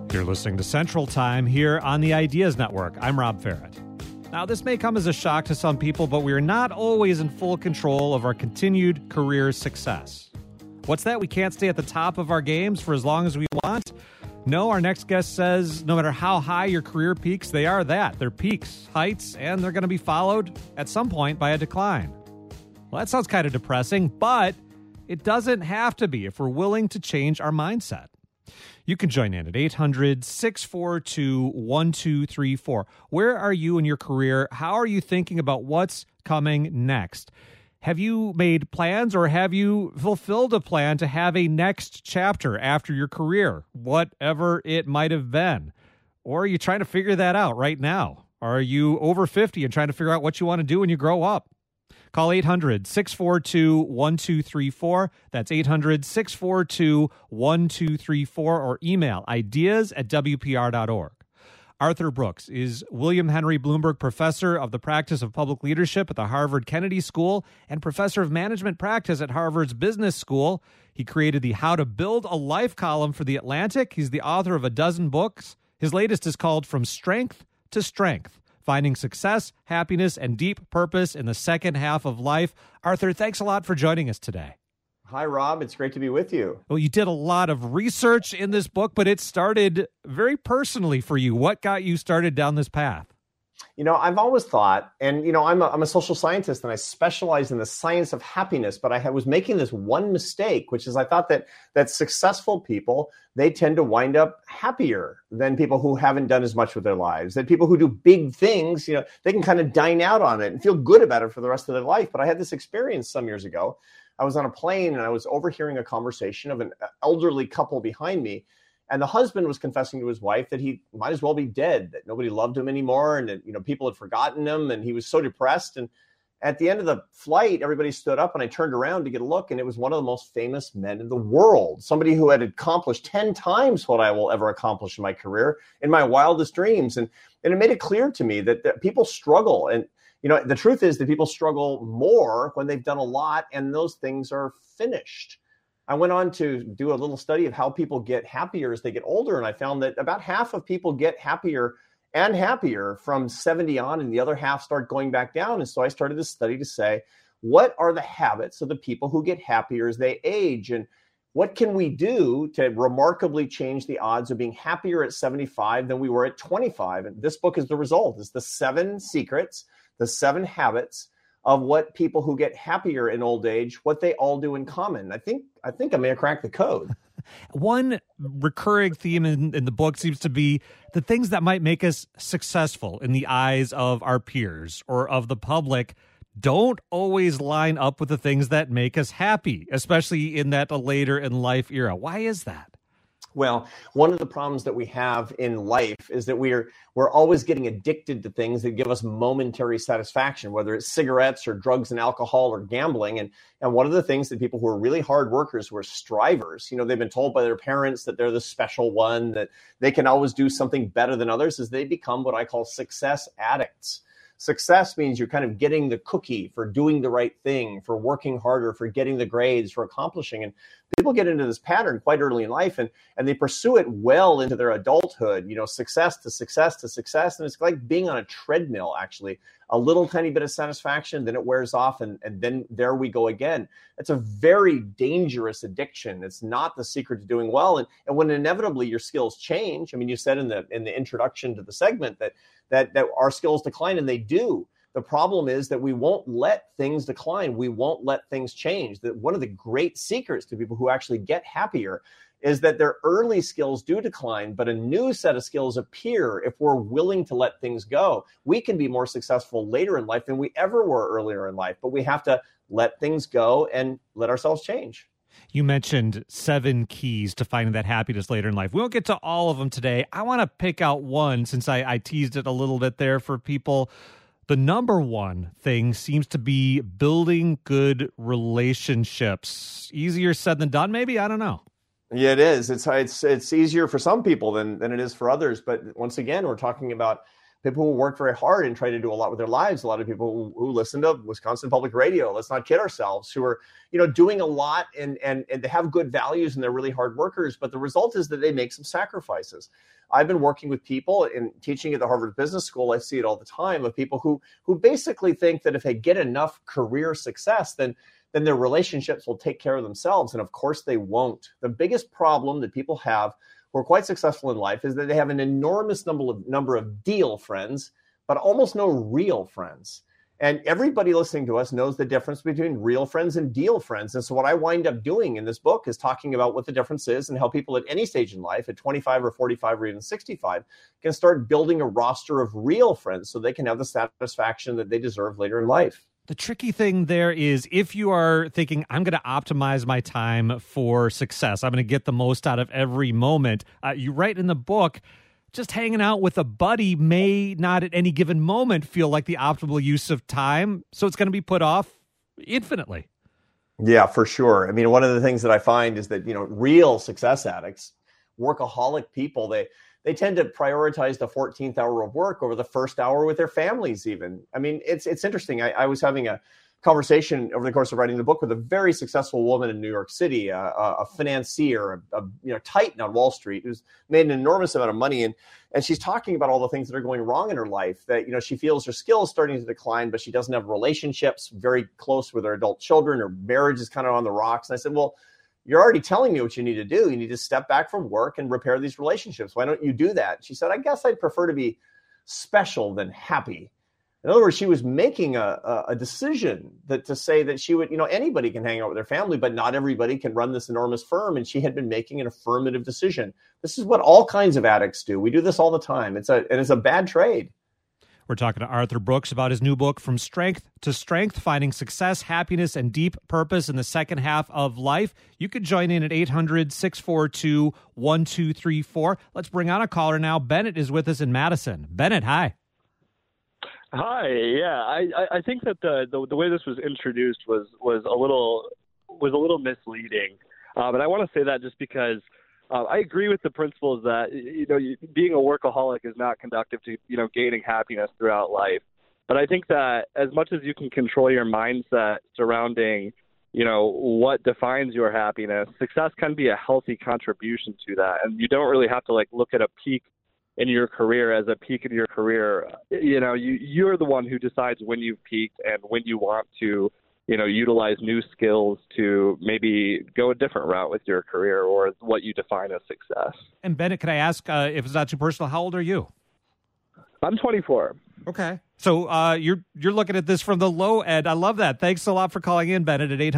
You're listening to Central Time here on the Ideas Network. I'm Rob Farrett. Now, this may come as a shock to some people, but we are not always in full control of our continued career success. What's that? We can't stay at the top of our games for as long as we want? No, our next guest says no matter how high your career peaks, they are that. They're peaks, heights, and they're going to be followed at some point by a decline. Well, that sounds kind of depressing, but it doesn't have to be if we're willing to change our mindset. You can join in at 800-642-1234. Where are you in your career? How are you thinking about what's coming next? Have you made plans or have you fulfilled a plan to have a next chapter after your career, whatever it might have been? Or are you trying to figure that out right now? Are you over 50 and trying to figure out what you want to do when you grow up? Call 800-642-1234. That's 800-642-1234 or email ideas@wpr.org. Arthur Brooks is William Henry Bloomberg Professor of the Practice of Public Leadership at the Harvard Kennedy School and Professor of Management Practice at Harvard's Business School. He created the How to Build a Life column for The Atlantic. He's the author of a dozen books. His latest is called From Strength to Strength: Finding Success, Happiness, and Deep Purpose in the Second Half of Life. Arthur, thanks a lot for joining us today. Hi, Rob. It's great to be with you. Well, you did a lot of research in this book, but it started very personally for you. What got you started down this path? You know, I've always thought, and, you know, I'm a social scientist and I specialize in the science of happiness, but I was making this one mistake, which is I thought that successful people, they tend to wind up happier than people who haven't done as much with their lives. That people who do big things, you know, they can kind of dine out on it and feel good about it for the rest of their life. But I had this experience some years ago. I was on a plane and I was overhearing a conversation of an elderly couple behind me. And the husband was confessing to his wife that he might as well be dead, that nobody loved him anymore, and that, you know, people had forgotten him, and he was so depressed. And at the end of the flight, everybody stood up, and I turned around to get a look, and it was one of the most famous men in the world, somebody who had accomplished 10 times what I will ever accomplish in my career, in my wildest dreams. And it made it clear to me that people struggle. And, you know, the truth is that people struggle more when they've done a lot, and those things are finished. I went on to do a little study of how people get happier as they get older, and I found that about half of people get happier and happier from 70 on, and the other half start going back down. And so I started this study to say, what are the habits of the people who get happier as they age? And what can we do to remarkably change the odds of being happier at 75 than we were at 25? And this book is the result. It's the 7 secrets, the 7 habits of what people who get happier in old age, what they all do in common. I think I may have cracked the code. One recurring theme in the book seems to be the things that might make us successful in the eyes of our peers or of the public don't always line up with the things that make us happy, especially in that later in life era. Why is that? Well, one of the problems that we have in life is that we're always getting addicted to things that give us momentary satisfaction, whether it's cigarettes or drugs and alcohol or gambling. And one of the things that people who are really hard workers, who are strivers, you know, they've been told by their parents that they're the special one, that they can always do something better than others, is they become what I call success addicts. Success means you're kind of getting the cookie for doing the right thing, for working harder, for getting the grades, for accomplishing. And people get into this pattern quite early in life, and they pursue it well into their adulthood, you know, success to success to success. And it's like being on a treadmill, actually. A little tiny bit of satisfaction, then it wears off, and then there we go again. It's a very dangerous addiction. It's not the secret to doing well. And when inevitably your skills change, I mean, you said in the introduction to the segment that our skills decline, and they do. The problem is that we won't let things decline. We won't let things change. That one of the great secrets to people who actually get happier is that their early skills do decline, but a new set of skills appear if we're willing to let things go. We can be more successful later in life than we ever were earlier in life, but we have to let things go and let ourselves change. You mentioned 7 keys to finding that happiness later in life. We won't get to all of them today. I want to pick out one, since I teased it a little bit there for people. The number one thing seems to be building good relationships. Easier said than done, maybe? I don't know. Yeah, it is. It's easier for some people than it is for others. But once again, we're talking about people who work very hard and try to do a lot with their lives, a lot of people who listen to Wisconsin Public Radio, let's not kid ourselves, who are, doing a lot and they have good values and they're really hard workers, but the result is that they make some sacrifices. I've been working with people and teaching at the Harvard Business School. I see it all the time of people who basically think that if they get enough career success, then their relationships will take care of themselves. And of course they won't. The biggest problem that people have who are quite successful in life is that they have an enormous number of deal friends, but almost no real friends. And everybody listening to us knows the difference between real friends and deal friends. And so what I wind up doing in this book is talking about what the difference is and how people at any stage in life, at 25 or 45 or even 65, can start building a roster of real friends so they can have the satisfaction that they deserve later in life. The tricky thing there is if you are thinking, I'm going to optimize my time for success, I'm going to get the most out of every moment. You write in the book, just hanging out with a buddy may not at any given moment feel like the optimal use of time. So it's going to be put off infinitely. Yeah, for sure. I mean, one of the things that I find is that, real success addicts, workaholic people, they tend to prioritize the 14th hour of work over the first hour with their families even. I mean, it's interesting. I was having a conversation over the course of writing the book with a very successful woman in New York City, a financier, a titan on Wall Street who's made an enormous amount of money. And she's talking about all the things that are going wrong in her life that, she feels her skills starting to decline, but she doesn't have relationships very close with her adult children. Her marriage is kind of on the rocks. And I said, well, you're already telling me what you need to do. You need to step back from work and repair these relationships. Why don't you do that? She said, I guess I'd prefer to be special than happy. In other words, she was making a decision to say that she would, anybody can hang out with their family, but not everybody can run this enormous firm. And she had been making an affirmative decision. This is what all kinds of addicts do. We do this all the time. It's a bad trade. We're talking to Arthur Brooks about his new book, From Strength to Strength, Finding Success, Happiness, and Deep Purpose in the Second Half of Life. You could join in at 800-642-1234. Let's bring on a caller now. Bennett is with us in Madison. Bennett, hi. Hi. Yeah, I think that the way this was introduced was a little misleading, and I want to say that just because I agree with the principles that being a workaholic is not conducive to gaining happiness throughout life. But I think that as much as you can control your mindset surrounding what defines your happiness, success can be a healthy contribution to that, and you don't really have to look at a peak in your career as a peak in your career. You're the one who decides when you've peaked and when you want to, utilize new skills to maybe go a different route with your career or what you define as success. And Bennett, can I ask, if it's not too personal, how old are you? I'm 24. Okay. So you're looking at this from the low end. I love that. Thanks a lot for calling in, Bennett, at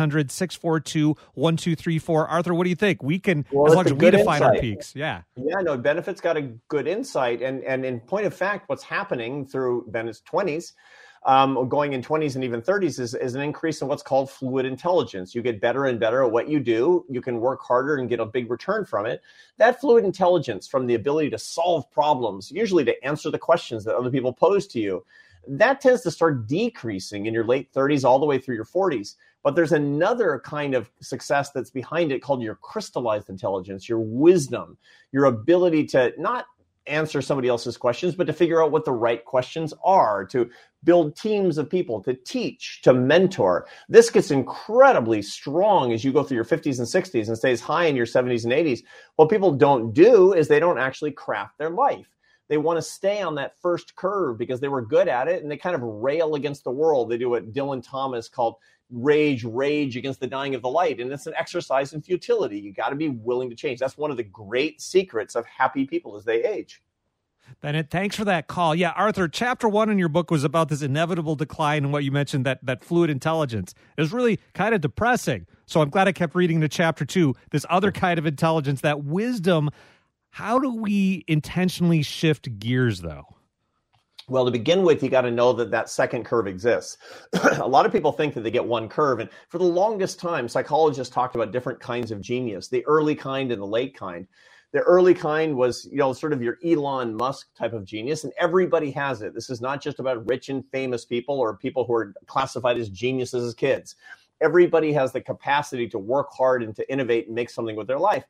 800-642-1234. Arthur, what do you think? We can, as long as we define our peaks. Yeah. Yeah, no, Bennett's got a good insight. And in point of fact, what's happening through Bennett's 20s, going in 20s and even 30s is an increase in what's called fluid intelligence. You get better and better at what you do. You can work harder and get a big return from it. That fluid intelligence from the ability to solve problems, usually to answer the questions that other people pose to you, that tends to start decreasing in your late 30s all the way through your 40s. But there's another kind of success that's behind it called your crystallized intelligence, your wisdom, your ability to not answer somebody else's questions, but to figure out what the right questions are, to build teams of people, to teach, to mentor. This gets incredibly strong as you go through your 50s and 60s and stays high in your 70s and 80s. What people don't do is they don't actually craft their life. They want to stay on that first curve because they were good at it and they kind of rail against the world. They do what Dylan Thomas called rage against the dying of the light. And it's an exercise in futility. You got to be willing to change. That's one of the great secrets of happy people as they age. Bennett, thanks for that call. Yeah, Arthur, chapter 1 in your book was about this inevitable decline in what you mentioned, that fluid intelligence. It was really kind of depressing. So I'm glad I kept reading to chapter 2, this other kind of intelligence, that wisdom. How do we intentionally shift gears, though? Well, to begin with, you got to know that second curve exists. A lot of people think that they get one curve. And for the longest time, psychologists talked about different kinds of genius, the early kind and the late kind. The early kind was, sort of your Elon Musk type of genius, and everybody has it. This is not just about rich and famous people or people who are classified as geniuses as kids. Everybody has the capacity to work hard and to innovate and make something with their life.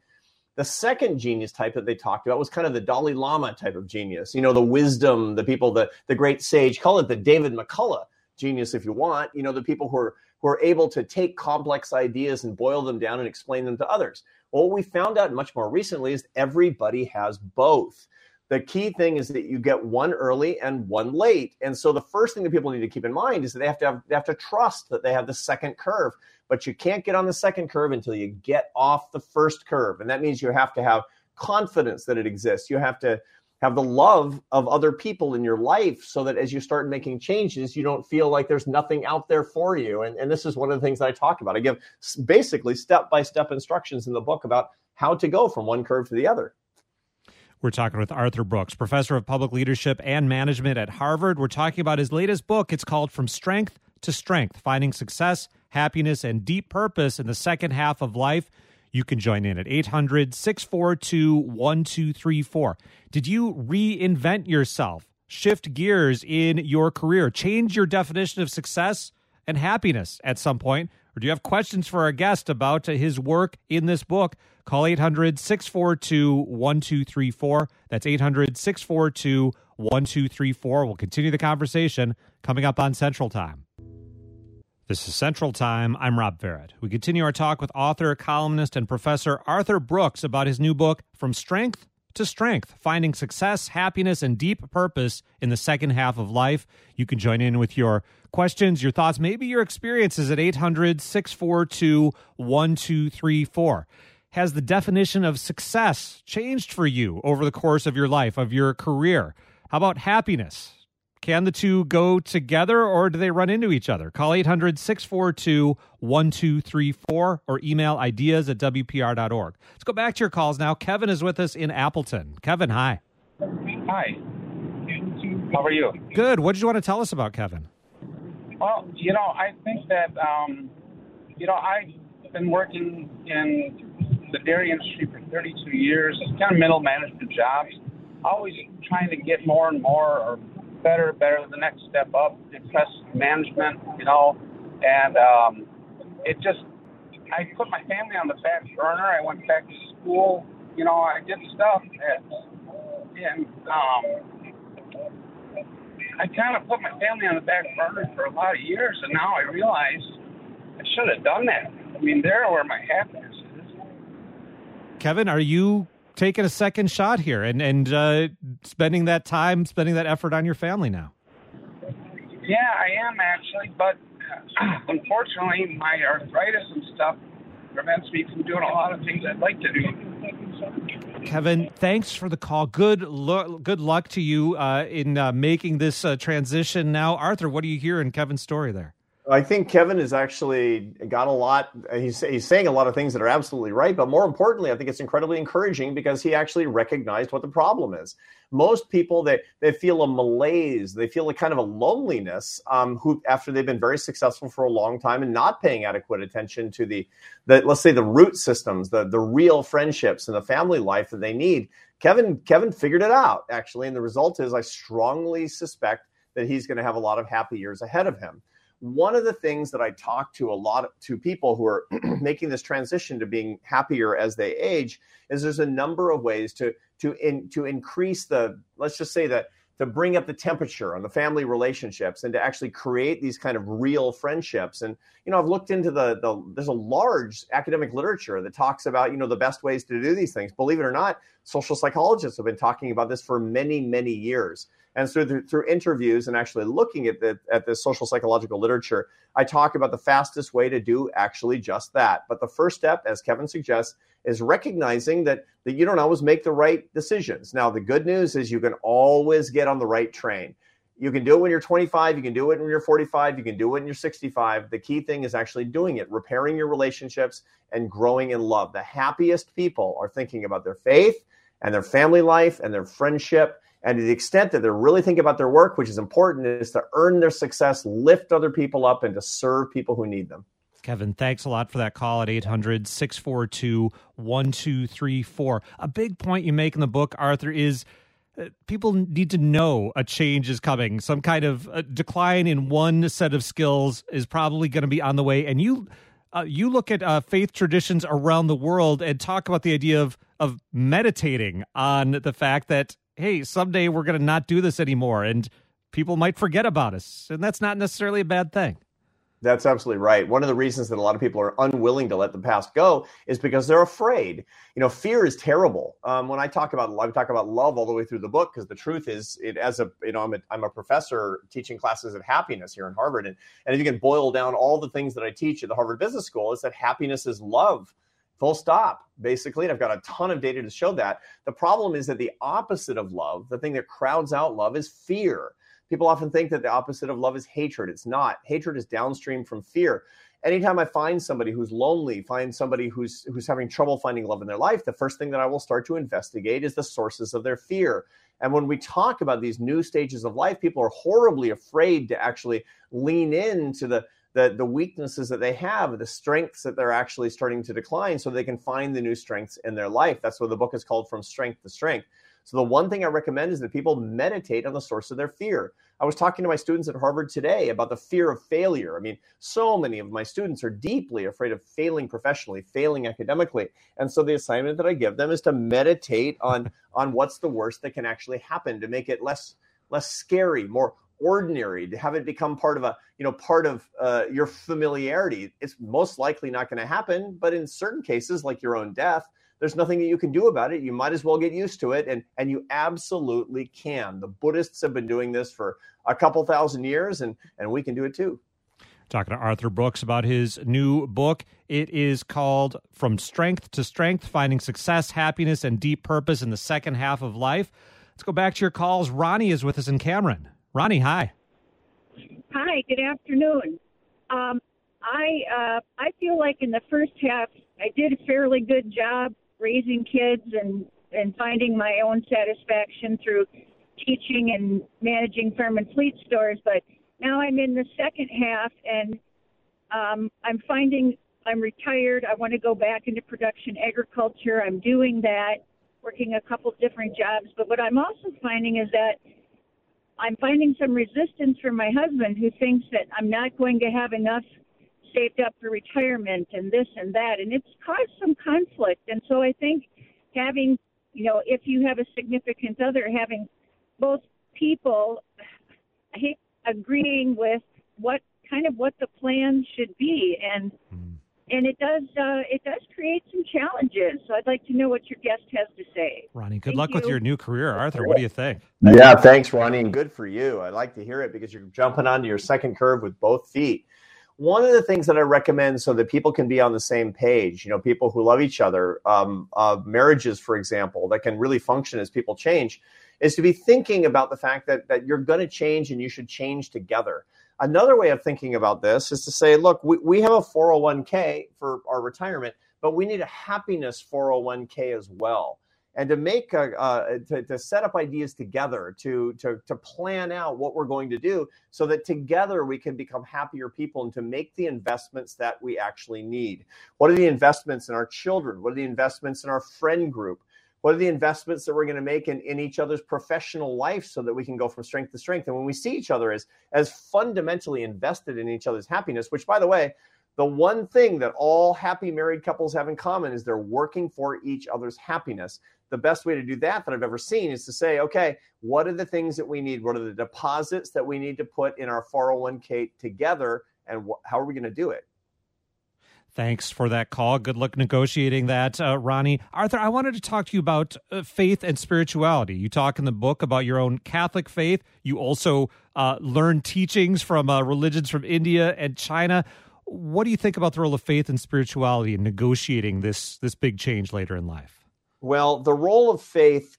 The second genius type that they talked about was kind of the Dalai Lama type of genius. You know, the wisdom, the people, the great sage, call it the David McCullough genius if you want. You know, the people who are able to take complex ideas and boil them down and explain them to others. Well, what we found out much more recently is everybody has both. The key thing is that you get one early and one late. And so the first thing that people need to keep in mind is that they have to trust that they have the second curve. But you can't get on the second curve until you get off the first curve. And that means you have to have confidence that it exists. You have to have the love of other people in your life so that as you start making changes, you don't feel like there's nothing out there for you. And this is one of the things that I talk about. I give basically step-by-step instructions in the book about how to go from one curve to the other. We're talking with Arthur Brooks, professor of public leadership and management at Harvard. We're talking about his latest book. It's called From Strength to Strength, Finding Success, Happiness, and Deep Purpose in the Second Half of Life. You can join in at 800-642-1234. Did you reinvent yourself, shift gears in your career, change your definition of success and happiness at some point? Or do you have questions for our guest about his work in this book? Call 800-642-1234. That's 800-642-1234. We'll continue the conversation coming up on Central Time. This is Central Time. I'm Rob Barrett. We continue our talk with author, columnist, and professor Arthur Brooks about his new book, From Strength to Strength, Finding Success, Happiness, and Deep Purpose in the Second Half of Life. You can join in with your questions, your thoughts, maybe your experiences at 800-642-1234. Has the definition of success changed for you over the course of your life, of your career? How about happiness? Can the two go together or do they run into each other? Call 800-642-1234 or email ideas@wpr.org. Let's go back to your calls now. Kevin is with us in Appleton. Kevin, hi. Hi. How are you? Good. What did you want to tell us about Kevin? Well, I think that, I've been working in the dairy industry for 32 years, kind of middle management jobs, always trying to get more and more or better, the next step up, impress management, and I put my family on the back burner. I went back to school, I did stuff, and I kind of put my family on the back burner for a lot of years, and now I realize I should have done that. I mean, they're where my happiness is. Kevin, are you taking a second shot here and spending that time, spending that effort on your family now? Yeah, I am actually, but unfortunately, my arthritis and stuff prevents me from doing a lot of things I'd like to do. Kevin, thanks for the call. Good luck to you in making this transition now. Arthur, what do you hear in Kevin's story there? I think Kevin has actually got a lot. He's saying a lot of things that are absolutely right. But more importantly, I think it's incredibly encouraging because he actually recognized what the problem is. Most people, they feel a malaise. They feel a kind of a loneliness who after they've been very successful for a long time and not paying adequate attention to the let's say, the root systems, the real friendships and the family life that they need. Kevin figured it out, actually. And the result is I strongly suspect that he's going to have a lot of happy years ahead of him. One of the things that I talk to people who are making this transition to being happier as they age is there's a number of ways to increase to bring up the temperature on the family relationships and to actually create these kind of real friendships. And, I've looked into there's a large academic literature that talks about, the best ways to do these things. Believe it or not, social psychologists have been talking about this for many, many years. And so through interviews and actually looking at the social psychological literature, I talk about the fastest way to do actually just that. But the first step, as Kevin suggests, is recognizing that you don't always make the right decisions. Now, the good news is you can always get on the right train. You can do it when you're 25. You can do it when you're 45. You can do it when you're 65. The key thing is actually doing it, repairing your relationships and growing in love. The happiest people are thinking about their faith and their family life and their friendship. And to the extent that they're really thinking about their work, which is important, is to earn their success, lift other people up, and to serve people who need them. Kevin, thanks a lot for that call at 800-642-1234. A big point you make in the book, Arthur, is people need to know a change is coming. Some kind of decline in one set of skills is probably going to be on the way. And you You look at faith traditions around the world and talk about the idea of meditating on the fact that, hey, someday we're going to not do this anymore and people might forget about us. And that's not necessarily a bad thing. That's absolutely right. One of the reasons that a lot of people are unwilling to let the past go is because they're afraid. Fear is terrible. When I talk about love all the way through the book, because the truth is, I'm a professor teaching classes of happiness here in Harvard, and if you can boil down all the things that I teach at the Harvard Business School, is that happiness is love. Full stop, basically. And I've got a ton of data to show that. The problem is that the opposite of love, the thing that crowds out love, is fear. People often think that the opposite of love is hatred. It's not. Hatred is downstream from fear. Anytime I find somebody who's lonely, find somebody who's having trouble finding love in their life, the first thing that I will start to investigate is the sources of their fear. And when we talk about these new stages of life, people are horribly afraid to actually lean into the weaknesses that they have, the strengths that they're actually starting to decline, so they can find the new strengths in their life. That's what the book is called, From Strength to Strength. So the one thing I recommend is that people meditate on the source of their fear. I was talking to my students at Harvard today about the fear of failure. I mean, so many of my students are deeply afraid of failing professionally, failing academically. And so the assignment that I give them is to meditate on what's the worst that can actually happen, to make it less scary, more ordinary, to have it become part of your familiarity. It's most likely not going to happen, but in certain cases, like your own death, there's nothing that you can do about it. You might as well get used to it, and you absolutely can. The Buddhists have been doing this for a couple thousand years, and we can do it too. Talking to Arthur Brooks about his new book. It is called From Strength to Strength, Finding Success, Happiness, and Deep Purpose in the Second Half of Life. Let's go back to your calls. Ronnie is with us in Cameron. Ronnie, hi. Hi, good afternoon. I feel like in the first half, I did a fairly good job raising kids and finding my own satisfaction through teaching and managing farm and fleet stores. But now I'm in the second half, and I'm finding I'm retired. I want to go back into production agriculture. I'm doing that, working a couple different jobs. But what I'm also finding is that I'm finding some resistance from my husband, who thinks that I'm not going to have enough saved up for retirement and this and that. And it's caused some conflict. And so I think having, if you have a significant other, having both people agreeing with what the plan should be. And it does create some challenges. So I'd like to know what your guest has to say. Ronnie, good luck with your new career. Arthur, what do you think? Yeah, thanks, Ronnie, and good for you. I like to hear it because you're jumping onto your second curve with both feet. One of the things that I recommend so that people can be on the same page, people who love each other, marriages, for example, that can really function as people change, is to be thinking about the fact that you're going to change and you should change together. Another way of thinking about this is to say, look, we have a 401k for our retirement, but we need a happiness 401k as well. And to make to set up ideas together, to plan out what we're going to do so that together we can become happier people and to make the investments that we actually need. What are the investments in our children? What are the investments in our friend group? What are the investments that we're going to make in each other's professional life so that we can go from strength to strength? And when we see each other as fundamentally invested in each other's happiness, which, by the way, the one thing that all happy married couples have in common is they're working for each other's happiness. The best way to do that I've ever seen is to say, okay, what are the things that we need? What are the deposits that we need to put in our 401k together? And how are we going to do it? Thanks for that call. Good luck negotiating that, Ronnie. Arthur, I wanted to talk to you about faith and spirituality. You talk in the book about your own Catholic faith. You also learn teachings from religions from India and China. What do you think about the role of faith and spirituality in negotiating this big change later in life? Well, the role of faith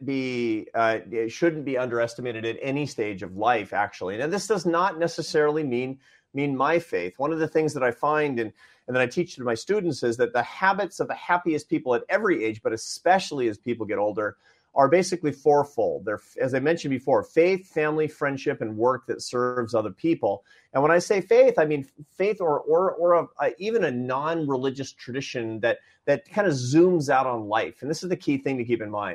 it shouldn't be underestimated at any stage of life, actually. And this does not necessarily mean my faith. One of the things that I find and that I teach to my students is that the habits of the happiest people at every age, but especially as people get older, are basically fourfold. They're, as I mentioned before, faith, family, friendship, and work that serves other people. And when I say faith, I mean faith or even a non-religious tradition that kind of zooms out on life. And this is the key thing to keep in mind.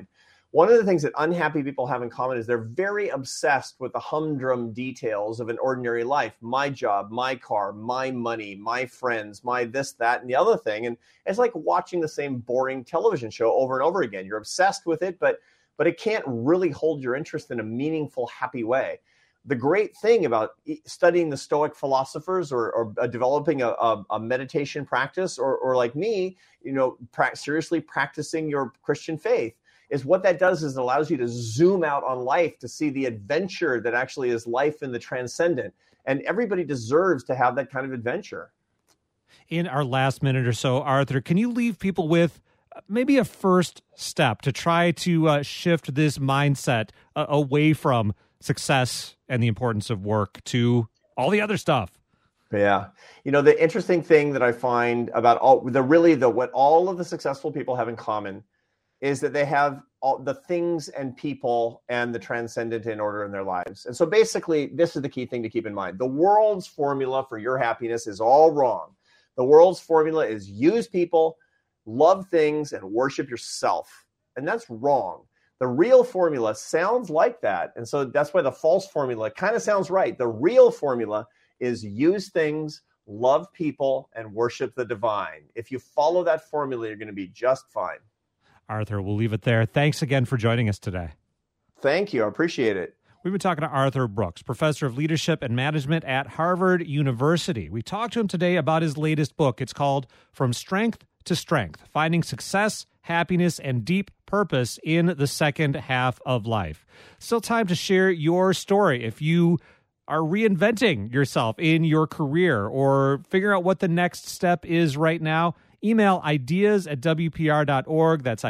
One of the things that unhappy people have in common is they're very obsessed with the humdrum details of an ordinary life. My job, my car, my money, my friends, my this, that, and the other thing. And it's like watching the same boring television show over and over again. You're obsessed with it, but it can't really hold your interest in a meaningful, happy way. The great thing about studying the Stoic philosophers or developing a meditation practice or like me, seriously practicing your Christian faith is what that does is it allows you to zoom out on life to see the adventure that actually is life in the transcendent. And everybody deserves to have that kind of adventure. In our last minute or so, Arthur, can you leave people with maybe a first step to try to shift this mindset away from success and the importance of work to all the other stuff? Yeah. The interesting thing that I find about what all of the successful people have in common is that they have all the things and people and the transcendent in order in their lives. And so basically, this is the key thing to keep in mind. The world's formula for your happiness is all wrong. The world's formula is use people, love things, and worship yourself. And that's wrong. The real formula sounds like that. And so that's why the false formula kind of sounds right. The real formula is use things, love people, and worship the divine. If you follow that formula, you're going to be just fine. Arthur, we'll leave it there. Thanks again for joining us today. Thank you. I appreciate it. We've been talking to Arthur Brooks, professor of leadership and management at Harvard University. We talked to him today about his latest book. It's called From Strength to Strength, Finding Success, Happiness, and Deep Purpose in the Second Half of Life. Still time to share your story. If you are reinventing yourself in your career or figuring out what the next step is right now, email ideas@wpr.org. That's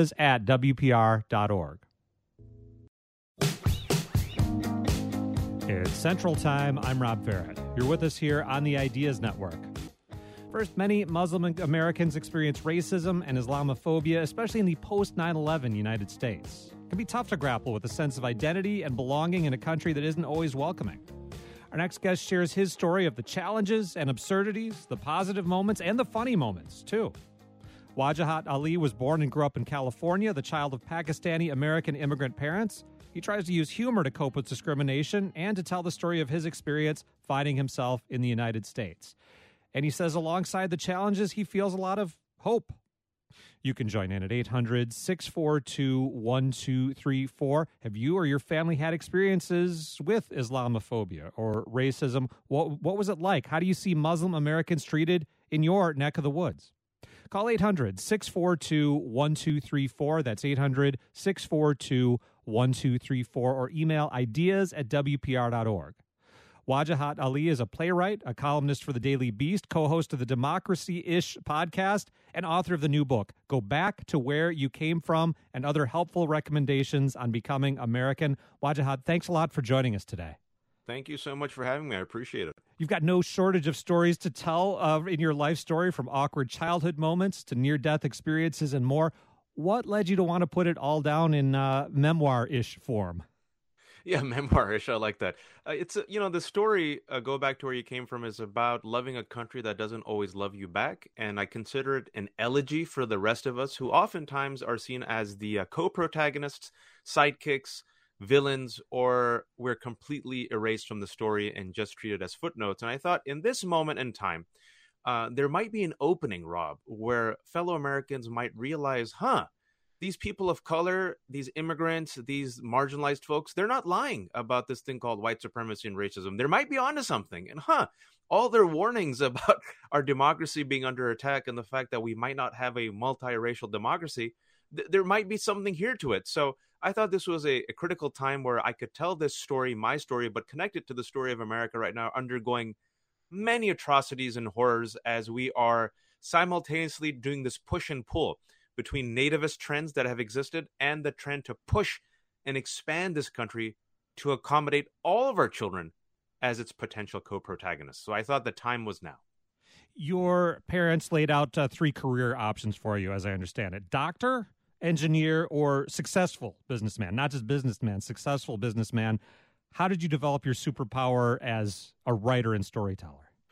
ideas@wpr.org. It's Central Time. I'm Rob Farrett. You're with us here on the Ideas Network. First, many Muslim Americans experience racism and Islamophobia, especially in the post-9/11 United States. It can be tough to grapple with a sense of identity and belonging in a country that isn't always welcoming. Our next guest shares his story of the challenges and absurdities, the positive moments, and the funny moments, too. Wajahat Ali was born and grew up in California, the child of Pakistani-American immigrant parents. He tries to use humor to cope with discrimination and to tell the story of his experience finding himself in the United States. And he says alongside the challenges, he feels a lot of hope. You can join in at 800-642-1234. Have you or your family had experiences with Islamophobia or racism? What was it like? How do you see Muslim Americans treated in your neck of the woods? Call 800-642-1234. That's 800-642-1234 or email ideas@wpr.org. Wajahat Ali is a playwright, a columnist for the Daily Beast, co-host of the Democracy-ish podcast, and author of the new book, Go Back to Where You Came From, and other helpful recommendations on becoming American. Wajahat, thanks a lot for joining us today. Thank you so much for having me. I appreciate it. You've got no shortage of stories to tell in your life story, from awkward childhood moments to near-death experiences and more. What led you to want to put it all down in memoir-ish form? Yeah, memoir-ish. I like that. The story, Go Back to Where You Came From, is about loving a country that doesn't always love you back. And I consider it an elegy for the rest of us who oftentimes are seen as the co-protagonists, sidekicks, villains, or we're completely erased from the story and just treated as footnotes. And I thought in this moment in time, there might be an opening, Rob, where fellow Americans might realize, these people of color, these immigrants, these marginalized folks, they're not lying about this thing called white supremacy and racism. There might be onto something. And all their warnings about our democracy being under attack and the fact that we might not have a multiracial democracy, there might be something here to it. So I thought this was a critical time where I could tell this story, my story, but connect it to the story of America right now, undergoing many atrocities and horrors as we are simultaneously doing this push and pull between nativist trends that have existed and the trend to push and expand this country to accommodate all of our children as its potential co-protagonists. So I thought the time was now. Your parents laid out 3 career options for you, as I understand it. Doctor, engineer, or successful businessman. Not just businessman, successful businessman. How did you develop your superpower as a writer and storyteller?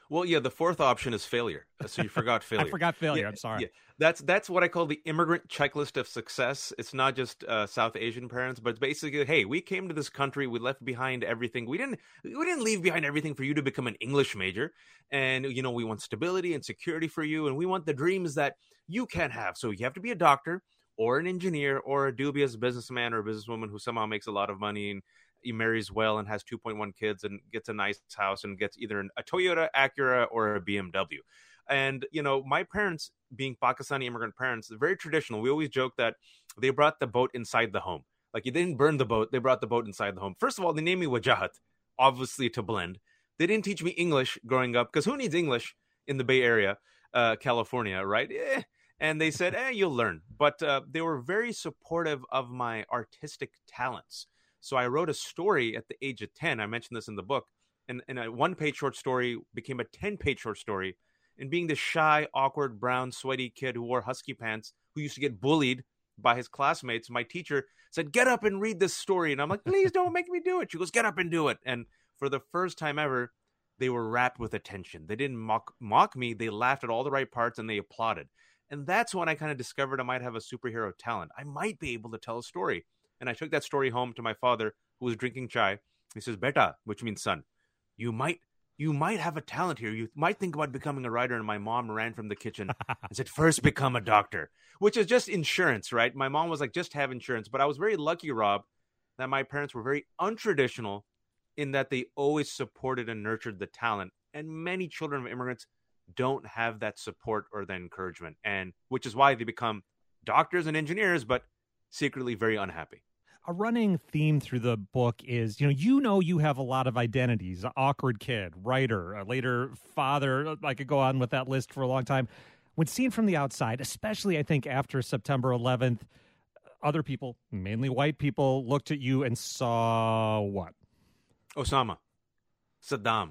Well, yeah, the fourth option is failure. So you forgot failure. I forgot failure. Yeah, I'm sorry. yeah. That's what I call the immigrant checklist of success. It's not just South Asian parents, but it's basically, hey, we came to this country, we left behind everything. We didn't leave behind everything for you to become an English major, and we want stability and security for you, and we want the dreams that you can't have. So you have to be a doctor or an engineer or a dubious businessman or a businesswoman who somehow makes a lot of money and he marries well and has 2.1 kids and gets a nice house and gets either a Toyota, Acura, or a BMW. And, my parents, being Pakistani immigrant parents, very traditional. We always joke that they brought the boat inside the home. Like, you didn't burn the boat. They brought the boat inside the home. First of all, they named me Wajahat, obviously to blend. They didn't teach me English growing up, because who needs English in the Bay Area, California, right? And they said, you'll learn. But they were very supportive of my artistic talents. So I wrote a story at the age of 10. I mentioned this in the book. And a one-page short story became a 10-page short story. And being the shy, awkward, brown, sweaty kid who wore husky pants, who used to get bullied by his classmates, my teacher said, get up and read this story. And I'm like, please don't make me do it. She goes, get up and do it. And for the first time ever, they were wrapped with attention. They didn't mock me. They laughed at all the right parts and they applauded. And that's when I kind of discovered I might have a superhero talent. I might be able to tell a story. And I took that story home to my father, who was drinking chai. He says, Beta, which means son, you might have a talent here. You might think about becoming a writer. And my mom ran from the kitchen and said, first become a doctor, which is just insurance, right? My mom was like, just have insurance. But I was very lucky, Rob, that my parents were very untraditional in that they always supported and nurtured the talent. And many children of immigrants don't have that support or that encouragement, and which is why they become doctors and engineers, but secretly very unhappy. A running theme through the book is, you have a lot of identities: awkward kid, writer, later father. I could go on with that list for a long time. When seen from the outside, especially I think after September 11th, other people, mainly white people, looked at you and saw what? Osama, Saddam,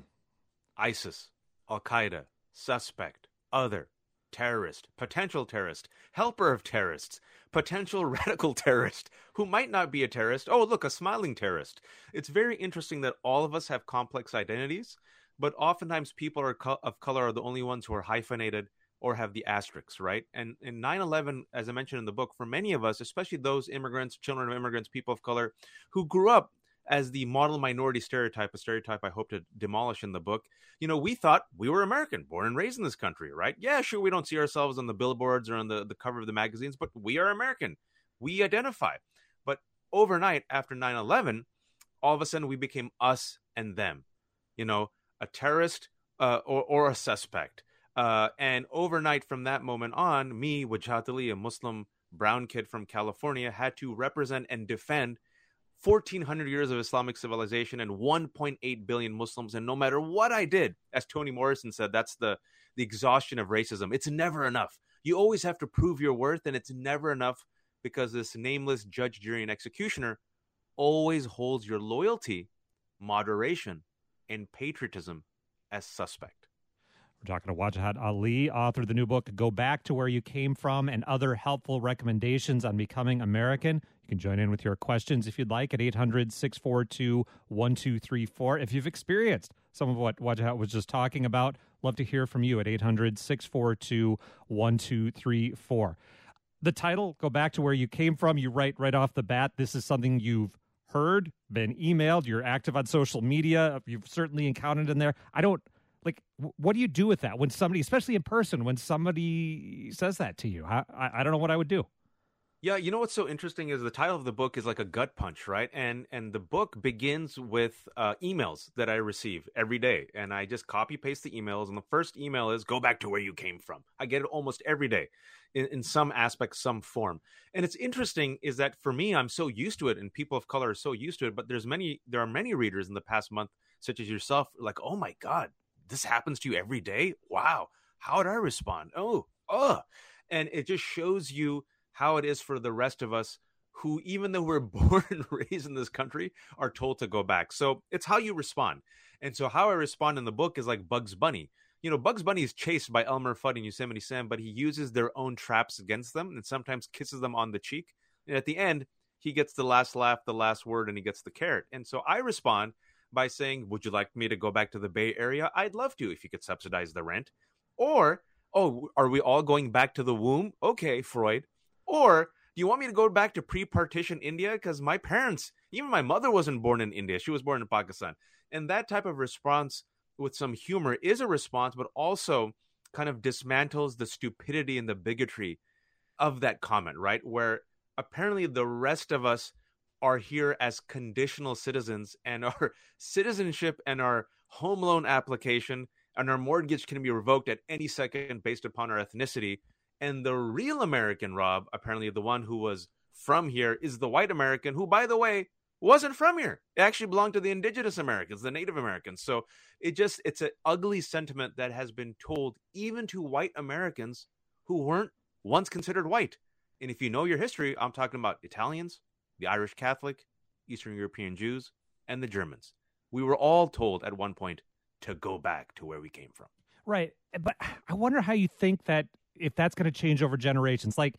ISIS, Al-Qaeda, suspect, other, terrorist, potential terrorist, helper of terrorists, potential radical terrorist, who might not be a terrorist. Oh, look, a smiling terrorist. It's very interesting that all of us have complex identities, but oftentimes people of color are the only ones who are hyphenated or have the asterisks, right? And in 9/11, as I mentioned in the book, for many of us, especially those immigrants, children of immigrants, people of color, who grew up as the model minority stereotype, a stereotype I hope to demolish in the book, we thought we were American, born and raised in this country, right? Yeah, sure, we don't see ourselves on the billboards or on the cover of the magazines, but we are American. We identify. But overnight, after 9/11, all of a sudden we became us and them, a terrorist or a suspect. And overnight from that moment on, me, Wajahat Ali, a Muslim brown kid from California, had to represent and defend 1,400 years of Islamic civilization and 1.8 billion Muslims. And no matter what I did, as Toni Morrison said, that's the exhaustion of racism. It's never enough. You always have to prove your worth, and it's never enough because this nameless judge, jury, and executioner always holds your loyalty, moderation, and patriotism as suspect. We're talking to Wajahat Ali, author of the new book, Go Back to Where You Came From, and other helpful recommendations on becoming American. You can join in with your questions if you'd like at 800-642-1234. If you've experienced some of what Wajahat was just talking about, love to hear from you at 800-642-1234. The title, Go Back to Where You Came From, you write right off the bat, this is something you've heard, been emailed, you're active on social media, you've certainly encountered in there. What do you do with that when somebody, especially in person, when somebody says that to you? I don't know what I would do. Yeah, what's so interesting is the title of the book is like a gut punch, right? And the book begins with emails that I receive every day. And I just copy paste the emails. And the first email is, go back to where you came from. I get it almost every day in some aspect, some form. And it's interesting is that for me, I'm so used to it, and people of color are so used to it. But there are many readers in the past month, such as yourself, like, oh my God, this happens to you every day? Wow. How would I respond? And it just shows you how it is for the rest of us who, even though we're born and raised in this country, are told to go back. So it's how you respond. And so how I respond in the book is like Bugs Bunny. Bugs Bunny is chased by Elmer Fudd and Yosemite Sam, but he uses their own traps against them and sometimes kisses them on the cheek. And at the end, he gets the last laugh, the last word, and he gets the carrot. And so I respond by saying, would you like me to go back to the Bay Area? I'd love to if you could subsidize the rent. Or, oh, are we all going back to the womb? Okay, Freud. Or, do you want me to go back to pre-partition India? Because my parents, even my mother wasn't born in India. She was born in Pakistan. And that type of response with some humor is a response, but also kind of dismantles the stupidity and the bigotry of that comment, right? Where apparently the rest of us are here as conditional citizens, and our citizenship and our home loan application and our mortgage can be revoked at any second based upon our ethnicity. And the real American, Rob, apparently the one who was from here, is the white American who, by the way, wasn't from here. It actually belonged to the indigenous Americans, the Native Americans. So it's an ugly sentiment that has been told even to white Americans who weren't once considered white. And if you know your history, I'm talking about Italians, the Irish Catholic, Eastern European Jews, and the Germans. We were all told at one point to go back to where we came from. Right. But I wonder how you think that if that's going to change over generations. Like,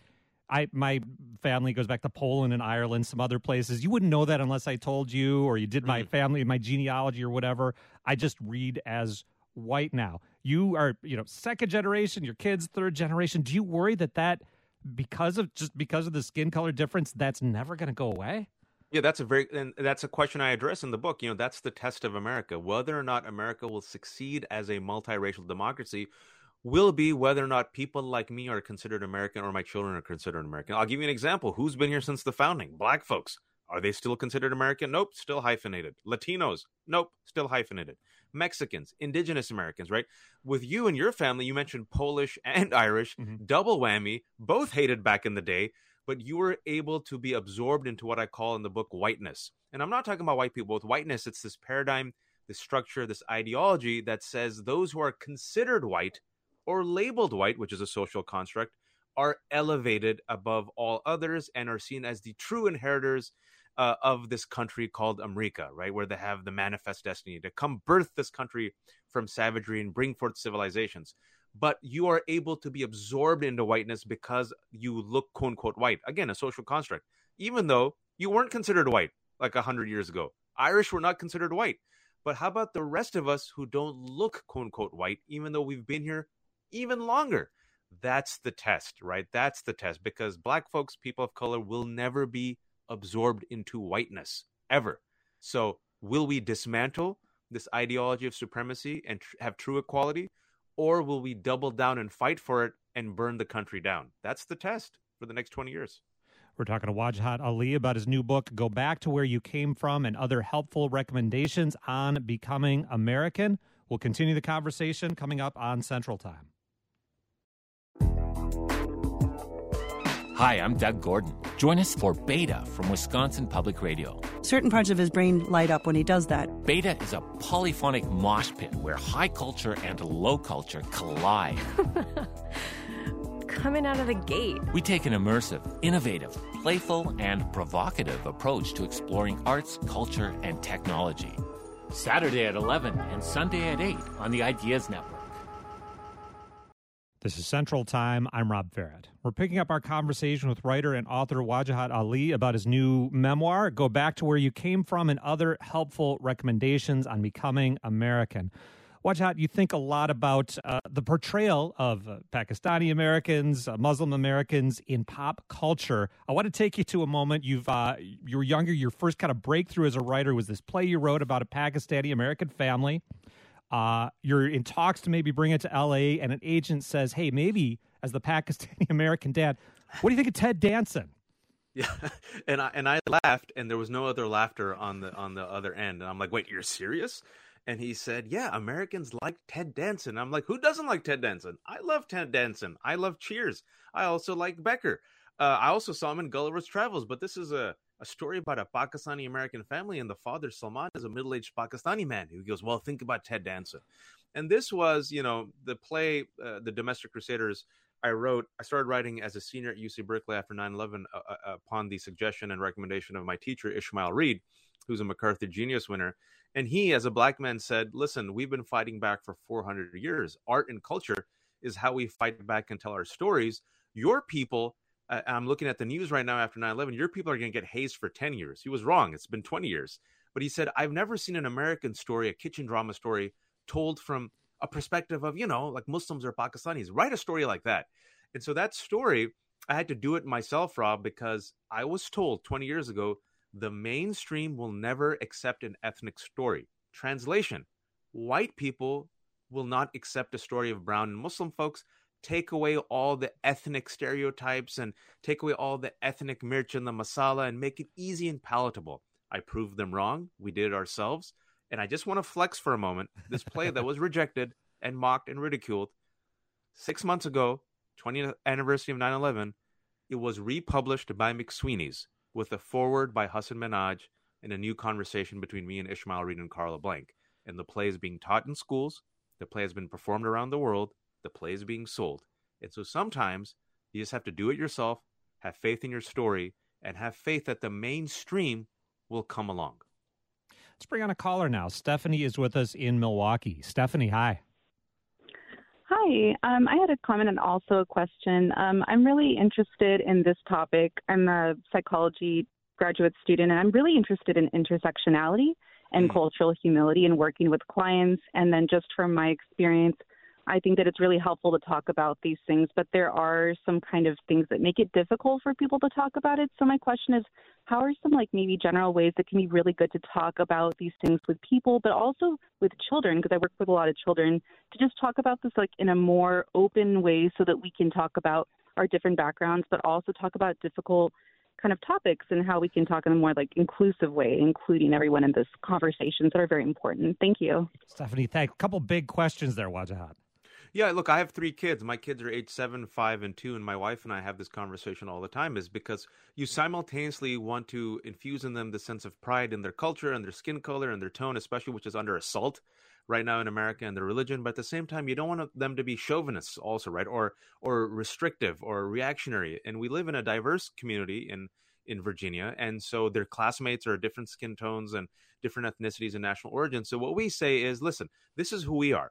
my family goes back to Poland and Ireland, some other places. You wouldn't know that unless I told you, or you did my family, my genealogy or whatever. I just read as white now. You are, second generation, your kids, third generation. Do you worry that because of the skin color difference, that's never going to go away? Yeah, and that's a question I address in the book. That's the test of America. Whether or not America will succeed as a multiracial democracy will be whether or not people like me are considered American or my children are considered American. I'll give you an example. Who's been here since the founding? Black folks. Are they still considered American? Nope, still hyphenated. Latinos? Nope, still hyphenated. Mexicans, indigenous Americans, right? With you and your family, you mentioned Polish and Irish, double whammy, both hated back in the day, but you were able to be absorbed into what I call in the book whiteness. And I'm not talking about white people. With whiteness, it's this paradigm, this structure, this ideology that says those who are considered white or labeled white, which is a social construct, are elevated above all others and are seen as the true inheritors of this country called America, right? Where they have the manifest destiny to come birth this country from savagery and bring forth civilizations. But you are able to be absorbed into whiteness because you look quote unquote white. Again, a social construct, even though you weren't considered white like 100 years ago. Irish were not considered white. But how about the rest of us who don't look quote unquote white, even though we've been here even longer? That's the test, right? That's the test, because Black folks, people of color, will never be absorbed into whiteness, ever. So will we dismantle this ideology of supremacy and have true equality, or will we double down and fight for it and burn the country down? That's the test for the next 20 years. We're talking to Wajahat Ali about his new book, Go Back to Where You Came From, and other helpful recommendations on becoming American. We'll continue the conversation coming up on Central Time. Hi, I'm Doug Gordon. Join us for Beta from Wisconsin Public Radio. Certain parts of his brain light up when he does that. Beta is a polyphonic mosh pit where high culture and low culture collide. Coming out of the gate. We take an immersive, innovative, playful, and provocative approach to exploring arts, culture, and technology. Saturday at 11 and Sunday at 8 on the Ideas Network. This is Central Time. I'm Rob Farrett. We're picking up our conversation with writer and author Wajahat Ali about his new memoir, Go Back to Where You Came From, and other helpful recommendations on becoming American. Wajahat, you think a lot about the portrayal of Pakistani Americans, Muslim Americans in pop culture. I want to take you to a moment. You were younger. Your first kind of breakthrough as a writer was this play you wrote about a Pakistani American family. You're in talks to maybe bring it to L.A., and an agent says, hey, maybe as the Pakistani American dad, what do you think of Ted Danson? Yeah, and I laughed, and there was no other laughter on the other end. And I'm like, wait, you're serious? And he said, yeah, Americans like Ted Danson. I'm like, who doesn't like Ted Danson? I love Ted Danson. I love Cheers. I also like Becker. I also saw him in Gulliver's Travels, but this is a story about a Pakistani American family, and the father, Salman, is a middle-aged Pakistani man. He goes, well, think about Ted Danson. And this was, the play, The Domestic Crusaders, I started writing as a senior at UC Berkeley after 9/11 upon the suggestion and recommendation of my teacher, Ishmael Reed, who's a MacArthur Genius winner. And he, as a Black man, said, listen, we've been fighting back for 400 years. Art and culture is how we fight back and tell our stories. Your people, I'm looking at the news right now after 9/11, your people are going to get hazed for 10 years. He was wrong. It's been 20 years. But he said, I've never seen an American story, a kitchen drama story, told from a perspective of, like Muslims or Pakistanis. Write a story like that. And so that story, I had to do it myself, Rob, because I was told 20 years ago, the mainstream will never accept an ethnic story. Translation, white people will not accept a story of brown and Muslim folks. Take away all the ethnic stereotypes and take away all the ethnic mirch and the masala and make it easy and palatable. I proved them wrong. We did it ourselves. And I just want to flex for a moment. This play that was rejected and mocked and ridiculed 6 months ago, 20th anniversary of 9/11, it was republished by McSweeney's with a foreword by Hassan Minhaj and a new conversation between me and Ishmael Reed and Carla Blank. And the play is being taught in schools. The play has been performed around the world. The play is being sold. And so sometimes you just have to do it yourself, have faith in your story, and have faith that the mainstream will come along. Let's bring on a caller now. Stephanie is with us in Milwaukee. Stephanie, hi. Hi. I had a comment and also a question. I'm really interested in this topic. I'm a psychology graduate student, and I'm really interested in intersectionality and cultural humility and working with clients. And then just from my experience, I think that it's really helpful to talk about these things, but there are some kind of things that make it difficult for people to talk about it. So my question is, how are some maybe general ways that can be really good to talk about these things with people, but also with children, because I work with a lot of children, to just talk about this in a more open way so that we can talk about our different backgrounds, but also talk about difficult kind of topics and how we can talk in a more inclusive way, including everyone in this conversations that are very important. Thank you. Stephanie, thanks. A couple big questions there, Wajahat. Yeah, look, I have 3 kids. My kids are age 7, 5, and 2, and my wife and I have this conversation all the time is because you simultaneously want to infuse in them the sense of pride in their culture and their skin color and their tone, especially which is under assault right now in America and their religion. But at the same time, you don't want them to be chauvinists also, right? Or restrictive or reactionary. And we live in a diverse community in Virginia. And so their classmates are different skin tones and different ethnicities and national origins. So what we say is, listen, this is who we are.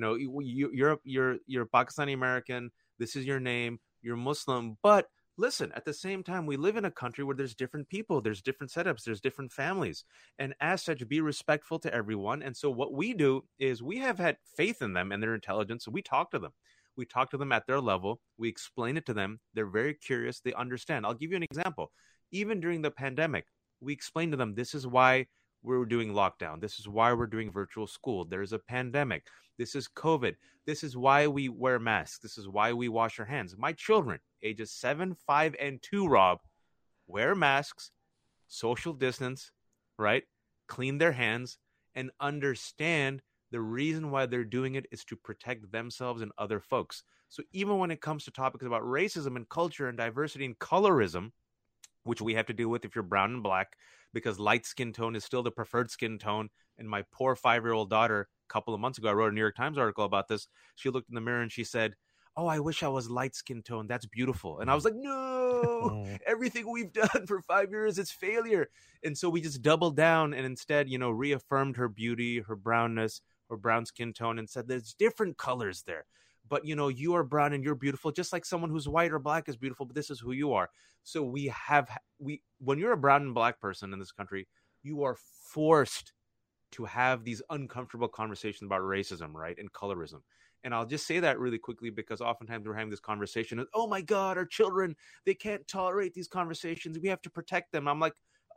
You're Pakistani American. This is your name. You're Muslim. But listen, at the same time, we live in a country where there's different people. There's different setups. There's different families. And as such, be respectful to everyone. And so what we do is we have had faith in them and their intelligence. So we talk to them. We talk to them at their level. We explain it to them. They're very curious. They understand. I'll give you an example. Even during the pandemic, we explained to them, this is why we're doing lockdown. This is why we're doing virtual school. There's a pandemic. This is COVID. This is why we wear masks. This is why we wash our hands. My children, ages 7, 5, and 2, Rob, wear masks, social distance, right? Clean their hands, and understand the reason why they're doing it is to protect themselves and other folks. So even when it comes to topics about racism and culture and diversity and colorism, which we have to deal with if you're brown and black, because light skin tone is still the preferred skin tone. And my poor 5-year-old daughter, a couple of months ago, I wrote a New York Times article about this. She looked in the mirror and she said, "Oh, I wish I was light skin tone. That's beautiful." And I was like, no, everything we've done for 5 years is failure. And so we just doubled down and instead, reaffirmed her beauty, her brownness, her brown skin tone, and said there's different colors there. But, you are brown and you're beautiful, just like someone who's white or black is beautiful, but this is who you are. So when you're a brown and black person in this country, you are forced to have these uncomfortable conversations about racism, right, and colorism. And I'll just say that really quickly because oftentimes we're having this conversation of, oh my God, our children, they can't tolerate these conversations. We have to protect them. I'm like,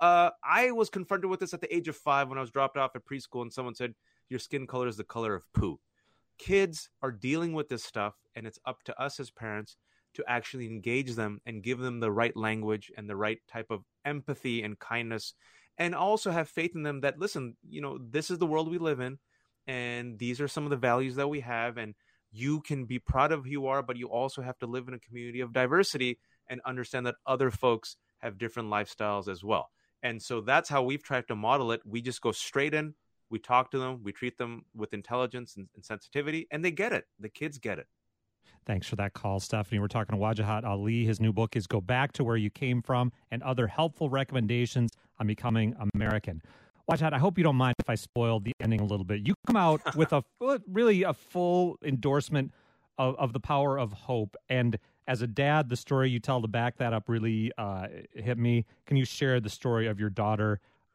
I was confronted with this at the age of 5 when I was dropped off at preschool and someone said, your skin color is the color of poo. Kids are dealing with this stuff, and it's up to us as parents to actually engage them and give them the right language and the right type of empathy and kindness, and also have faith in them that, listen, this is the world we live in, and these are some of the values that we have, and you can be proud of who you are, but you also have to live in a community of diversity and understand that other folks have different lifestyles as well. And so that's how we've tried to model it. We just go straight in. We talk to them, we treat them with intelligence and sensitivity, and they get it. The kids get it. Thanks for that call, Stephanie. We're talking to Wajahat Ali. His new book is Go Back to Where You Came From and Other Helpful Recommendations on Becoming American. Wajahat, I hope you don't mind if I spoiled the ending a little bit. You come out with a full endorsement of the power of hope. And as a dad, the story you tell to back that up really hit me. Can you share the story of your daughter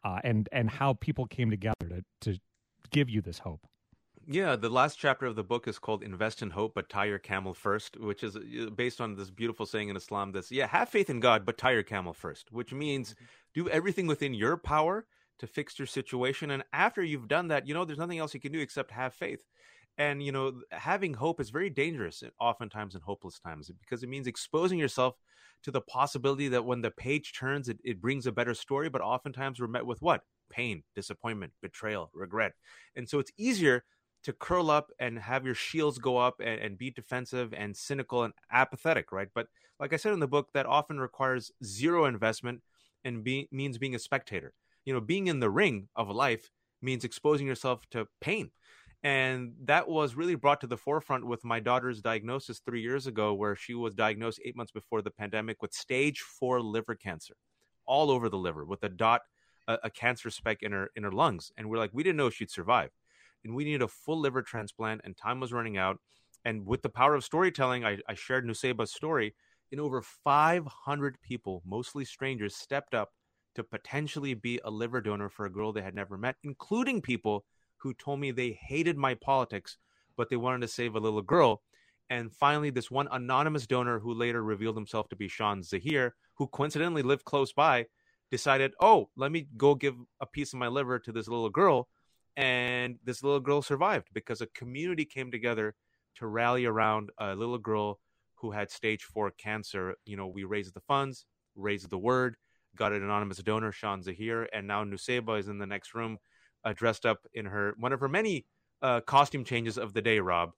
and how people came together to give you this hope. Yeah, the last chapter of the book is called Invest in Hope, but tie your camel first, which is based on this beautiful saying in Islam that's, have faith in God, but tie your camel first, which means do everything within your power to fix your situation. And after you've done that, there's nothing else you can do except have faith. And, having hope is very dangerous oftentimes in hopeless times because it means exposing yourself to the possibility that when the page turns, it brings a better story. But oftentimes we're met with what? Pain, disappointment, betrayal, regret. And so it's easier to curl up and have your shields go up and be defensive and cynical and apathetic, right? But like I said in the book, that often requires zero investment and means being a spectator. Being in the ring of life means exposing yourself to pain. And that was really brought to the forefront with my daughter's diagnosis 3 years ago, where she was diagnosed 8 months before the pandemic with stage 4 liver cancer, all over the liver, with a cancer speck in her lungs. And we're like, we didn't know she'd survive. And we needed a full liver transplant, and time was running out. And with the power of storytelling, I shared Nusayba's story, and over 500 people, mostly strangers, stepped up to potentially be a liver donor for a girl they had never met, including people who told me they hated my politics, but they wanted to save a little girl. And finally, this one anonymous donor, who later revealed himself to be Sean Zahir, who coincidentally lived close by, decided, let me go give a piece of my liver to this little girl. And this little girl survived because a community came together to rally around a little girl who had stage 4 cancer. We raised the funds, raised the word, got an anonymous donor, Sean Zahir, and now Nusayba is in the next room, dressed up in one of her many costume changes of the day, Rob.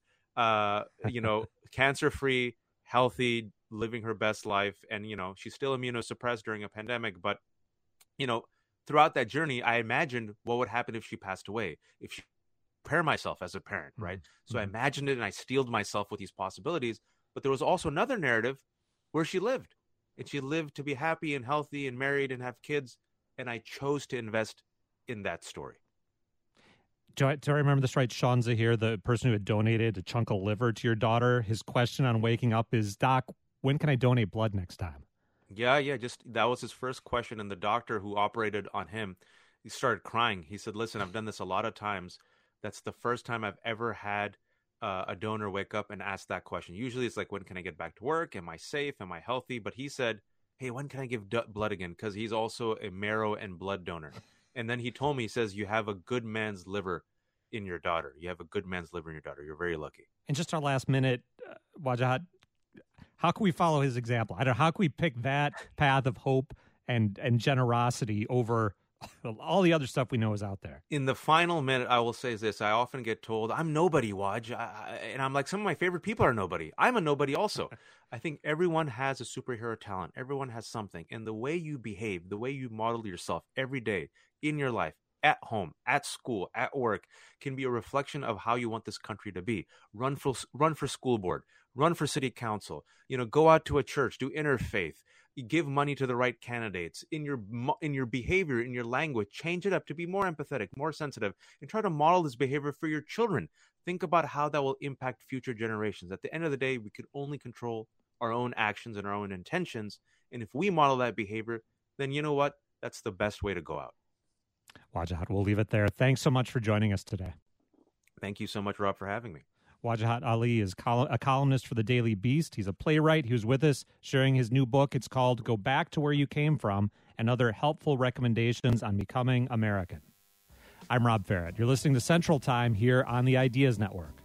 Cancer-free, healthy, living her best life. And, she's still immunosuppressed during a pandemic, but, throughout that journey, I imagined what would happen if she passed away, if she prepare myself as a parent, right? So I imagined it and I steeled myself with these possibilities. But there was also another narrative where she lived, and she lived to be happy and healthy and married and have kids. And I chose to invest in that story. Do I remember this right? Sean Zahir, the person who had donated a chunk of liver to your daughter, his question on waking up is, Doc, when can I donate blood next time? Yeah. Just that was his first question. And the doctor who operated on him, he started crying. He said, listen, I've done this a lot of times. That's the first time I've ever had a donor wake up and ask that question. Usually it's like, when can I get back to work? Am I safe? Am I healthy? But he said, hey, when can I give blood again? Because he's also a marrow and blood donor. And then he told me, he says, you have a good man's liver in your daughter. You have a good man's liver in your daughter. You're very lucky. And just our last minute, Wajahat, how can we follow his example? How can we pick that path of hope and generosity over all the other stuff we know is out there? In the final minute, I will say this. I often get told, I'm nobody, Waj. And I'm like, some of my favorite people are nobody. I'm a nobody also. I think everyone has a superhero talent. Everyone has something. And the way you behave, the way you model yourself every day in your life, at home, at school, at work, can be a reflection of how you want this country to be. Run for school board, run for city council, go out to a church, do interfaith, give money to the right candidates. In your behavior, in your language, change it up to be more empathetic, more sensitive, and try to model this behavior for your children. Think about how that will impact future generations. At the end of the day, we can only control our own actions and our own intentions. And if we model that behavior, then you know what? That's the best way to go out. Wajahat, we'll leave it there. Thanks so much for joining us today. Thank you so much, Rob, for having me. Wajahat Ali is a columnist for the Daily Beast. He's a playwright. He was with us sharing his new book. It's called Go Back to Where You Came From, and other helpful recommendations on becoming American. I'm Rob Ferrett. You're listening to Central Time here on the Ideas Network.